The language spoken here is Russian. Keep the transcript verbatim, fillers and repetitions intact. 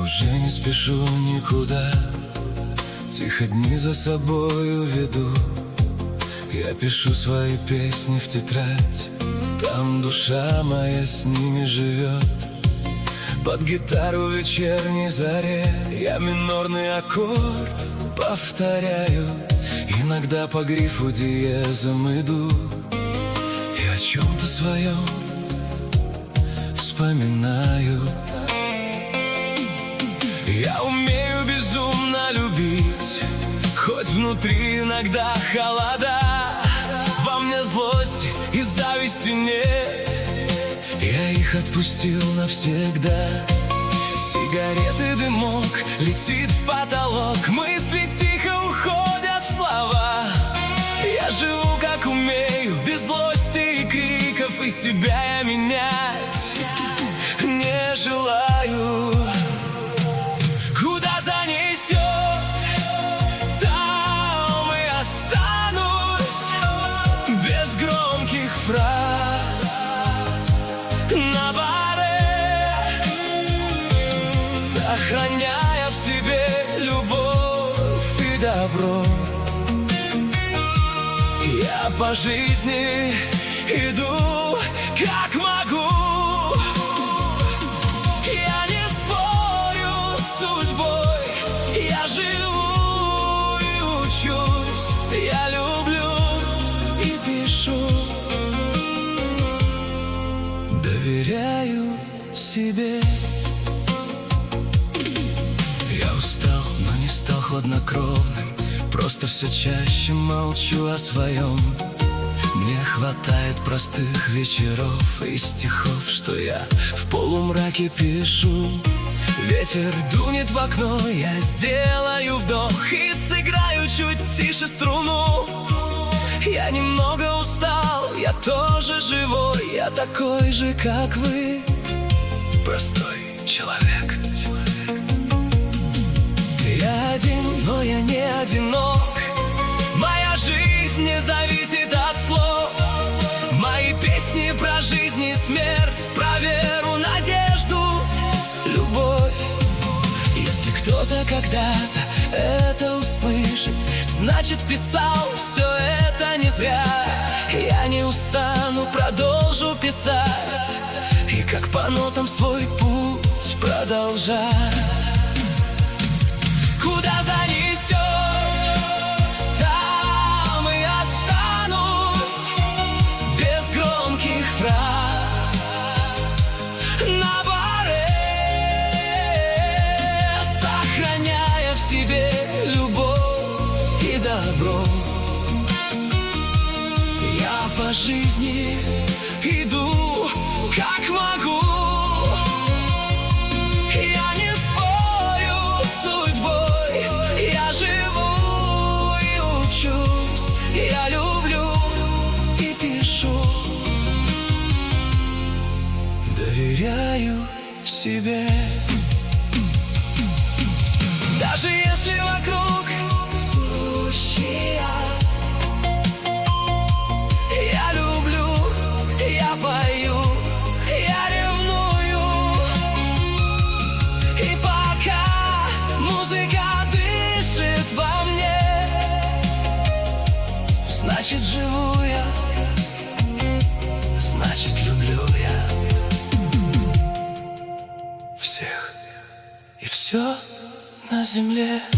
уже не спешу никуда, тихо дни за собою веду. Я пишу свои песни в тетрадь, там душа моя с ними живет. Под гитару в вечерней заре я минорный аккорд повторяю. Иногда по грифу диезом иду и о чем-то своем вспоминаю. Я умею безумно любить, хоть внутри иногда холода. Во мне злости и зависти нет, я их отпустил навсегда. Сигареты, дымок летит в потолок, мысли тихо уходят в слова. Я живу как умею, без злости и криков, и себя я менять не желаю. Куда занесет, там и останусь, без громких фраз на баре, сохраняя в себе любовь и добро. Я по жизни иду как могу. Я не спорю с судьбой, я живу и учусь. Я люблю и пишу, доверяю себе. Я устал, но не стал хладнокровным, просто все чаще молчу о своем. Мне хватает простых вечеров и стихов, что я в полумраке пишу. Ветер дунет в окно, я сделаю вдох и сыграю чуть тише струну. Я немного устал, я тоже живой, я такой же, как вы, простой человек. Я один, но я не одинок. Моя жизнь не зависит от слов. Мои песни про жизнь и смерть, про веру, надежду, любовь. Если кто-то когда-то это услышит, значит, писал все это не зря. Я не устану, продолжу писать и как по нотам свой путь продолжать. Куда занесет, там и останусь, без громких фраз на баре, сохраняя в себе любовь и добро. Я по жизни иду как могу. Я люблю и пишу, доверяю себе. Даже если вокруг сущий ад, я люблю, я пою, я ревную. И пока музыка дышит во мне, значит, живу я, значит, люблю я всех и все на земле.